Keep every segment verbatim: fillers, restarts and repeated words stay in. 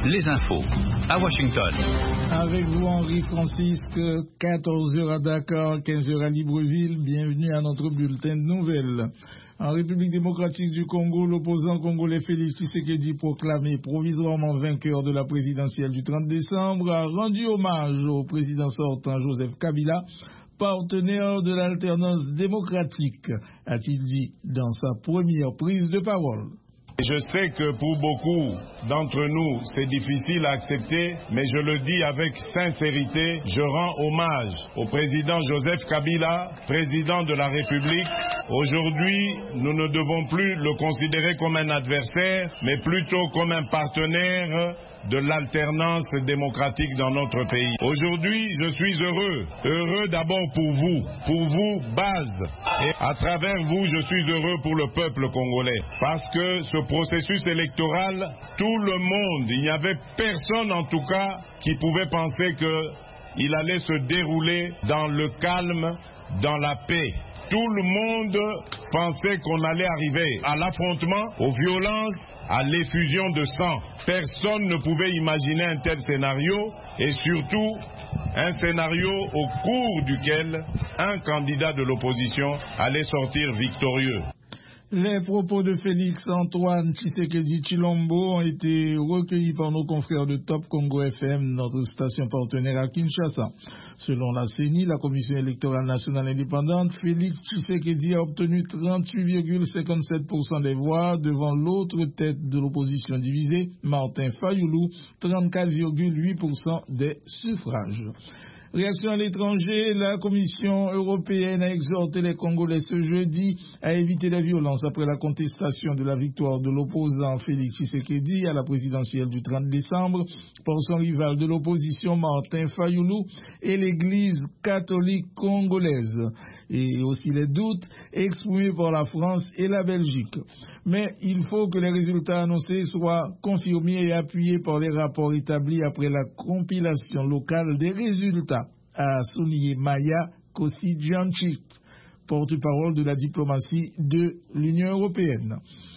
les infos à Washington. Avec vous, Henri Francisque, quatorze heures à Dakar, quinze heures à Libreville. Bienvenue à notre bulletin de nouvelles. En République démocratique du Congo, l'opposant congolais Félix Tshisekedi, proclamé provisoirement vainqueur de la présidentielle du trente décembre, a rendu hommage au président sortant Joseph Kabila, partenaire de l'alternance démocratique, a-t-il dit dans sa première prise de parole. Je sais que pour beaucoup d'entre nous, c'est difficile à accepter, mais je le dis avec sincérité, je rends hommage au président Joseph Kabila, président de la République. Aujourd'hui, nous ne devons plus le considérer comme un adversaire, mais plutôt comme un partenaire de l'alternance démocratique dans notre pays. Aujourd'hui, je suis heureux. Heureux d'abord pour vous, pour vous, base. Et à travers vous, je suis heureux pour le peuple congolais. Parce que ce processus électoral, tout le monde, il n'y avait personne en tout cas qui pouvait penser qu'il allait se dérouler dans le calme, dans la paix. Tout le monde pensait qu'on allait arriver à l'affrontement, aux violences, à l'effusion de sang. Personne ne pouvait imaginer un tel scénario et surtout un scénario au cours duquel un candidat de l'opposition allait sortir victorieux. Les propos de Félix Antoine Tshisekedi Tshilombo ont été recueillis par nos confrères de Top Congo F M, notre station partenaire à Kinshasa. Selon la C E N I, la Commission électorale nationale indépendante, Félix Tshisekedi a obtenu trente-huit virgule cinquante-sept pour cent des voix devant l'autre tête de l'opposition divisée, Martin Fayoulou, trente-quatre virgule huit pour cent des suffrages. Réaction à l'étranger, la Commission européenne a exhorté les Congolais ce jeudi à éviter les violences après la contestation de la victoire de l'opposant Félix Tshisekedi à la présidentielle du trente décembre par son rival de l'opposition Martin Fayoulou et l'Église catholique congolaise, et aussi les doutes exprimés par la France et la Belgique. Mais il faut que les résultats annoncés soient confirmés et appuyés par les rapports établis après la compilation locale des résultats, a souligné Maya Kossi-Djanchik, porte-parole de la diplomatie de l'Union européenne.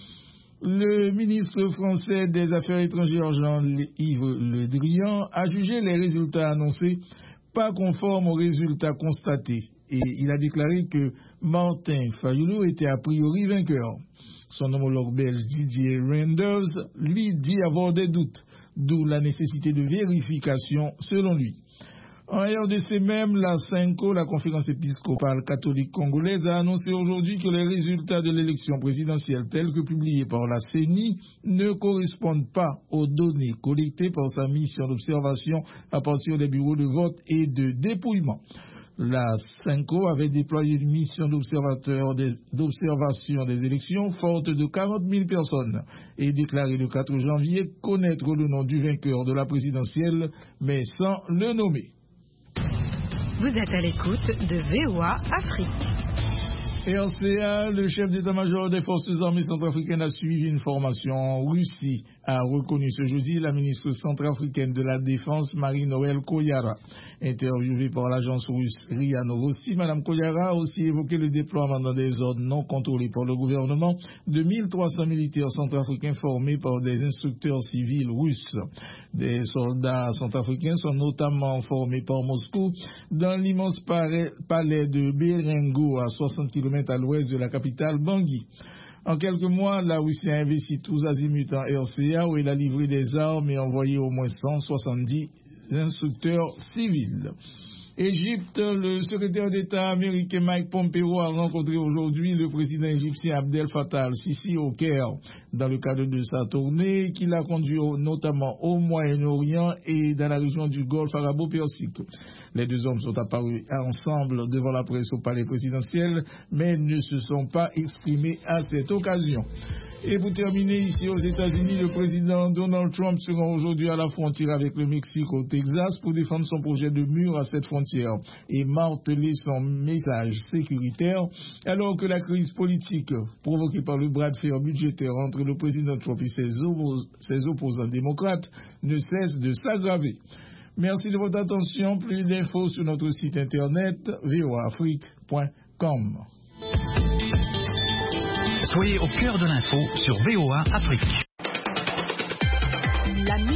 Le ministre français des Affaires étrangères Jean-Yves Le Drian a jugé les résultats annoncés pas conformes aux résultats constatés et il a déclaré que Martin Fayoulou était a priori vainqueur. Son homologue belge Didier Reynders lui dit avoir des doutes, d'où la nécessité de vérification selon lui. En R D C même, la CENCO, la conférence épiscopale catholique congolaise, a annoncé aujourd'hui que les résultats de l'élection présidentielle tels que publiés par la C E N I ne correspondent pas aux données collectées par sa mission d'observation à partir des bureaux de vote et de dépouillement. La CENCO avait déployé une mission d'observateur des, d'observation des élections forte de quarante mille personnes et déclaré le quatre janvier connaître le nom du vainqueur de la présidentielle, mais sans le nommer. Vous êtes à l'écoute de V O A Afrique. R C A, le chef d'état-major des forces armées centrafricaines a suivi une formation en Russie, a reconnu ce jeudi la ministre centrafricaine de la Défense, Marie-Noëlle Koyara. Interviewée par l'agence russe R I A Novosti, Mme Koyara a aussi évoqué le déploiement dans des zones non contrôlées par le gouvernement de mille trois cents militaires centrafricains formés par des instructeurs civils russes. Des soldats centrafricains sont notamment formés par Moscou dans l'immense palais de Berengo à soixante kilomètres à l'ouest de la capitale Bangui. En quelques mois, la Russie a investi tous azimuts en R C A où elle a livré des armes et envoyé au moins cent soixante-dix instructeurs civils. Égypte, le secrétaire d'État américain Mike Pompeo a rencontré aujourd'hui le président égyptien Abdel Fattah al-Sisi au Caire, dans le cadre de sa tournée qui l'a conduit au, notamment au Moyen-Orient et dans la région du Golfe arabo-persique. Les deux hommes sont apparus ensemble devant la presse au palais présidentiel, mais ne se sont pas exprimés à cette occasion. Et pour terminer, ici aux États-Unis, le président Donald Trump se rend aujourd'hui à la frontière avec le Mexique au Texas pour défendre son projet de mur à cette frontière et marteler son message sécuritaire, alors que la crise politique provoquée par le bras de fer budgétaire entre le président Trump et ses, oppos- ses opposants démocrates ne cesse de s'aggraver. Merci de votre attention. Plus d'infos sur notre site internet v o a afrique point com. Soyez au cœur de l'info sur V O A Afrique.